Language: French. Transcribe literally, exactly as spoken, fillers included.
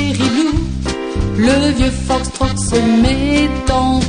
Cherry Blue, le vieux foxtrot se met en